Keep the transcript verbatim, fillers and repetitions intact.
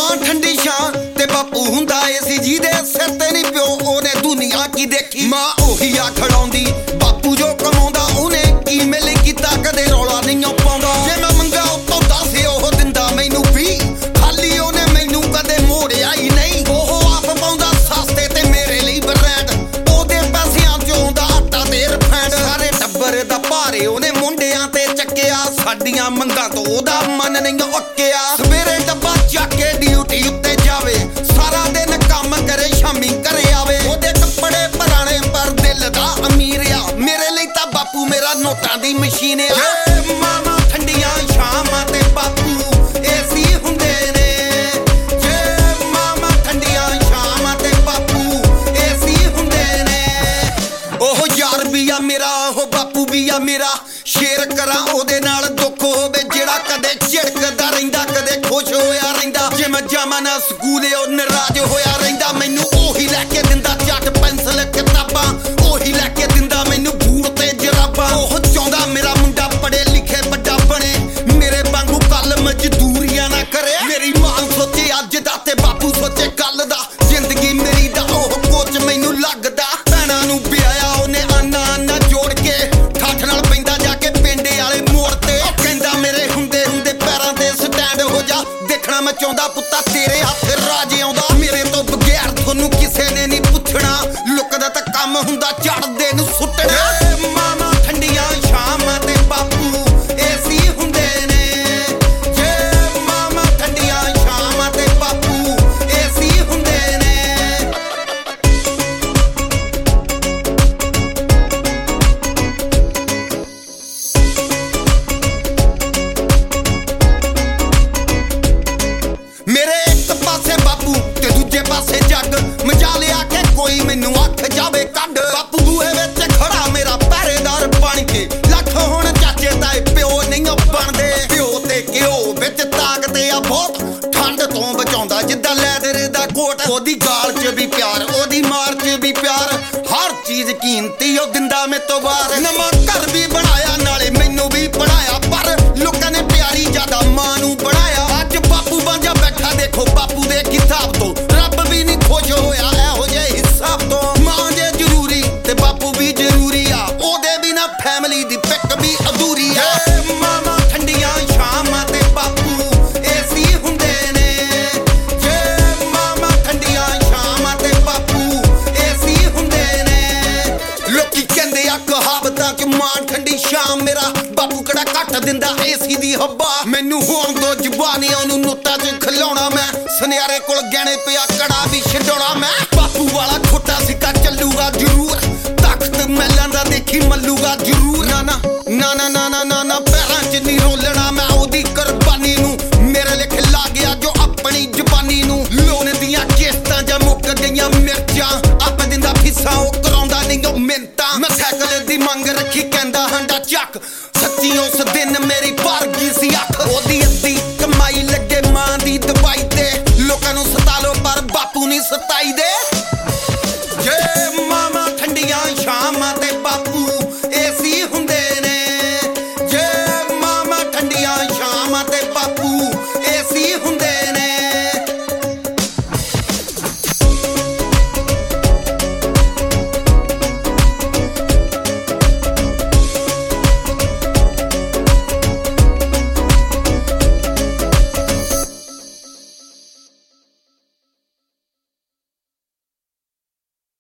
ਮਾਂ ਠੰਡੀ ਛਾਂ ਤੇ ਬਾਪੂ ਹੁੰਦਾ ਏ ਸੀ ਜਿਹਦੇ ਸਿਰ ਤੇ ਨਹੀਂ ਪਿਓ ਉਹਨੇ ਦੁਨੀਆ ਕੀ ਦੇਖੀ। ਮਾਂ ਉਹੀ ਆ ਖੜਾਉਂਦੀ ਬਾਪੂ ਜੋ ਕਮਾਉਂਦਾ ਉਹਨੇ ਕੀ ਮਿਲ ਕੀਤਾ ਕਦੇ ਰੌਲਾ ਨਹੀਂ ਪਾਉਂਦਾ। ਜੇ ਮੈਂ ਮੰਗਾ ਉੱਤੋਂ ਦਸ ਉਹ ਦਿੰਦਾ ਮੈਨੂੰ ਵੀ ਖਾਲੀ ਉਹਨੇ ਮੈਨੂੰ ਕਦੇ ਮੋੜਿਆ ਹੀ ਨਹੀਂ। ਉਹ ਆਪ ਪਾਉਂਦਾ ਸਸਤੇ ਤੇ ਮੇਰੇ ਲਈ ਬਰੈਂਡ ਉਹਦੇ ਪੈਸਿਆਂ ਚੋਂ ਦਾ ਆਟਾ ਤੇ ਰਫੈਂਡ। ਸਾਰੇ ਟੱਬਰ ਦਾ ਭਾਰੇ ਉਹਨੇ ਮੁੰਡਿਆਂ ਤੇ ਚੱਕਿਆ ਸਾਡੀਆਂ ਮੰਗਾਂ ਤੋਂ ਉਹਦਾ ਮਨ ਨਹੀਂ ਉੱਕਿਆ। ਸਵੇਰੇ ਡੱਬਾ ਚੱਕ ਕੇ ਡਿਊਟੀ ਉੱਤੇ ਜਾਵੇ ਸਾਰਾ ਦਿਨ ਕੰਮ ਕਰੇ ਸ਼ਾਮੀ ਘਰੇ ਆਵੇ। ਉਹਦੇ ਕੱਪੜੇ ਪੁਰਾਣੇ ਪਰ ਦਿਲ ਦਾ ਅਮੀਰ ਆ ਮੇਰੇ ਲਈ ਤਾਂ ਬਾਪੂ ਮੇਰਾ ਨੋਟਾਂ ਦੀ ਮਸ਼ੀਨ ਆ। ਜੇ ਮਾਵਾਂ ਠੰਡੀਆਂ ਸ਼ਾਮਾਂ ਤੇ ਬਾਪੂ ਏਸੀ ਹੁੰਦੇ ਨੇ। ਜੇ ਮਾਵਾਂ ਠੰਡੀਆਂ ਸ਼ਾਮਾਂ ਤੇ ਬਾਪੂ ਏਸੀ ਹੁੰਦੇ ਨੇ। ਉਹ ਯਾਰ ਵੀ ਆ ਮੇਰਾ ਉਹ ਬਾਪੂ ਵੀ ਆ ਮੇਰਾ ਸ਼ੇਰ ਕਰਾਂ ਉਹਦੇ ਨਾਲ ਦੁੱਖ ਹੋਵੇ ਜਿਹੜਾ ਕਦੇ ਝਿੜਕਦਾ ਰਹਿੰਦਾ ਕਦੇ ਖੁਸ਼ ਹੋਇਆ ਰਹਿੰਦਾ। ਜੇ ਮੈਂ ਜਾਵਾਂ ਨਾ ਸਕੂਲੇ ਉਹ ਨਾਰਾਜ਼ ਹੋਇਆ ਰਹਿੰਦਾ। ਮੈਨੂੰ ਉਹੀ ਲੈ ਕੇ ਦਿੰਦਾ ਜੱਟ ਪੈਨਸਲ ਕਿਤਾਬਾਂ ਉਹੀ ਲੈ ਕੇ ਦਿੰਦਾ ਮੈਨੂੰ ਬੂਟ ਤੇ ਜਰਾਬਾਂ। ਉਹ ਚਾਹੁੰਦਾ ਮੇਰਾ ਮੁੰਡਾ ਪੜ੍ਹੇ ਲਿਖੇ ਵੱਡਾ ਬਣੇ ਮੇਰੇ ਵਾਂਗੂ ਕੱਲ ਮਜ਼ਦੂਰੀਆਂ ਨਾ ਕਰੇ। ਮੇਰੀ ਮਾਂ ਸੋਚੇ ਅੱਜ ਦਾ ਤੇ ਬਾਪੂ ਸੋਚੇ ਕੱਲ ਦਾ ਜ਼ਿੰਦਗੀ ਮੇਰੀ ਦਾ ਉਹ ਕੋਚ ਮੈਨੂੰ ਲੱਗਦਾ। ਭੈਣਾਂ ਨੂੰ ਵਿਆਹਿਆ ਉਹਨੇ ਆਨਾ ਆਨਾ ਜੋੜ ਕੇ ਠਾਠ ਨਾਲ ਪੈਂਦਾ ਜਾ ਕੇ ਪਿੰਡੇ ਵਾਲੇ ਮੋੜ ਤੇ। ਉਹ ਕਹਿੰਦਾ ਮੇਰੇ ਹੁੰਦੇ ਹੁੰਦੇ ਪੈਰਾਂ ਤੇ ਸਟੈਂਡ ਹੋ ਜਾ ਦੇਖਣਾ ਮੈਂ ਚਾਹੁੰਦਾ ਪੁੱਤਾ ਤੇਰੇ ਹੱਥ ਰਾਜ ਆਉਂਦਾ। ਮੇਰੇ ਤੋਂ ਬਗੈਰ ਤੁਹਾਨੂੰ ਕਿਸੇ ਨੇ ਨਹੀਂ ਪੁੱਛਣਾ ਲੁਕਦਾ ਤਾਂ ਕੰਮ ਹੁੰਦਾ ਚੜਦੇ ਨੂੰ ਸੁੱਟਣਾ। ਮਾਵਾਂ ਠੰਡੀਆਂ ਸ਼ਾਮਾਂ ਤੇ ਬਾਪੂ ਏਸੀ ਹੁੰਦੇ ਨੇ। ਜੇ ਮਾਵਾਂ ਠੰਡੀਆਂ ਸ਼ਾਮਾਂ ਤੇ ਬਾਪੂ ਏਸੀ ਹੁੰਦੇ ਨੇ। ਮੇਰੇ ਇੱਕ ਪਾਸੇ ਬਾਪੂ ਤੇ ਦੂਜੇ ਪਾਸੇ ਜੱਗ ਮਜਾ ਲਿਆ ਕੇ ਕੋਈ ਮੈਨੂੰ ਅੱਖ ਜਾਵੇ ਕੱਢ। ਬਾਪੂ ਬੂਹੇ ਵਿੱਚ ਖੜਾ ਮੇਰਾ ਪਹਿਰੇਦਾਰ ਬਣ ਕੇ ਲੱਖ ਹੁਣ ਚਾਚੇ ਤਾਏ ਪਿਓ ਨਹੀਂ ਬਣਦੇ। ਪਿਓ ਤੇ ਘਿਓ ਵਿੱਚ ਤਾਕਤ ਆ ਬਹੁਤ ਠੰਡ ਤੋਂ ਬਚਾਉਂਦਾ ਜਿੱਦਾਂ ਲੈਦਰ ਦਾ ਕੋਟ। ਉਹਦੀ ਗਾਲ 'ਚ ਵੀ ਪਿਆਰ ਉਹਦੀ ਮਾਰ 'ਚ ਵੀ ਪਿਆਰ ਹਰ ਚੀਜ਼ ਕੀਮਤੀ ਉਹ ਦਿੰਦਾ ਮੇਰੇ ਤੋਂ ਬਾਹਰ। ਨਵਾਂ ਘਰ ਵੀ ਬਣਾਇਆ ਨਾਲੇ ਮੈਨੂੰ ਵੀ ਪੜਾਇਆ ਪਰ ਲੋਕਾਂ ਨੇ ਪਿਆਰੀ ਜ਼ਿਆਦਾ ਮਾਂ ਨੂੰ ਬਣਾਇਆ। ਅੱਜ ਬਾਪੂ ਬਾਂਝਾ ਬੈਠਾ ਦੇਖੋ ਬਾਪੂ ਦੇ ਕਿਤਾਬ ਤੋਂ ਰੱਬ ਵੀ ਨਹੀਂ ਖੁਸ਼ ਹੋਇਆ ਇਹੋ ਜਿਹੇ ਹਿਸਾਬ ਤੋਂ। ਮਾਂ ਜੇ ਜ਼ਰੂਰੀ ਤੇ ਬਾਪੂ ਵੀ ਜ਼ਰੂਰੀ ਆ ਉਹਦੇ ਬਿਨਾ ਫੈਮਿਲੀ ਦੀ ਪਿੱਕ ਵੀ ਅਧੂਰੀ ਆ। ਮਾਵਾਂ ਠੰਡੀਆਂ ਸ਼ਾਮਾਂ ਤੇ ਬਾਪੂ ਏਸੀ ਹੁੰਦੇ ਨੇ। ਜੇ ਮਾਵਾਂ ਠੰਡੀਆਂ ਸ਼ਾਮਾਂ ਤੇ ਬਾਪੂ ਏਸੀ ਹੁੰਦੇ ਨੇ। ਲੋਕੀ ਕਹਿੰਦੇ ਆ ਕਹਾਵਤਾਂ ਕਿ ਮਾਂ ਠੰਡੀ ਸ਼ਾਮ ਮੇਰਾ ਬਾਪੂ ਕਿਹੜਾ ਘੱਟ ਦਿੰਦਾ ਏਸੀ ਦੀ ਹੱਬਾ। ਮੈਨੂੰ ਹੋਣ ਦੋ ਜ਼ੁਬਾਨੀਆਂ ਨੂੰ ਨੋਟਾਂ 'ਚ ਖਿਲਾਉਣਾ ਮੈਂ ਸੁਨਿਆਰੇ ਕੋਲ ਗਹਿਣੇ ਪਿਆ ਕੜਾ ਵੀ ਛਡਾਉਣਾ ਮੈਂ। ਬਾਪੂ ਵਾਲਾ ਖੋਟਾ ਸਿੱਕਾ ਚੱਲੂਗਾ ਜ਼ਰੂਰ ਤਖਤ ਮਹਿਲਾਂ ਦਾ ਦੇਖੀ ਮੱਲੂਗਾ ਜ਼ਰੂਰ। ਨਾ ਨਾ ਨਾ ਨਾ ਨਾ ਨਾ ਨਾ ਨਾ ਪੈਰਾਂ 'ਚ ਨਹੀਂ ਰੋਲਣਾ ਮੈਂ ਉਹਦੀ ਕੁਰਬਾਨੀ ਨੂੰ ਮੇਰੇ ਲਿਖ ਲਾ ਗਿਆ ਜੋ ਆਪਣੀ ਜ਼ੁਬਾਨੀ ਨੂੰ। ਲੋਨ ਦੀਆਂ ਕਿਸ਼ਤਾਂ ਜਾਂ ਮੁੱਕ ਗਈਆਂ ਮਿਰਚਾਂ ਆਪ ਦਿੰਦਾ ਫੀਸਾਂ ਉਹ ਕਰਾਉਂਦਾ ਨਹੀਂ ਉਹ ਮਿੰਤਾਂ। ਮੈਂ ਸਾਈਕਲ ਦੀ ਮੰਗ ਰੱਖੀ ਕਹਿੰਦਾ ਹੰਡਾ ਚੱਕ ਸੱਚੀ ਉਸ ਦਿਨ ਮੇਰੀ ਭਰ ਗਈ ਸੀ ਅੱਖ। ਉਹਦੀ ਅੱਧੀ ਕਮਾਈ ਲੱਗੇ ਮਾਂ ਦੀ ਦਵਾਈ ਤੇ ਲੋਕਾਂ ਨੂੰ ਸਤਾ ਲੋ ਪਰ ਬਾਪੂ ਨਹੀਂ ਸਤਾਈ ਦੇ।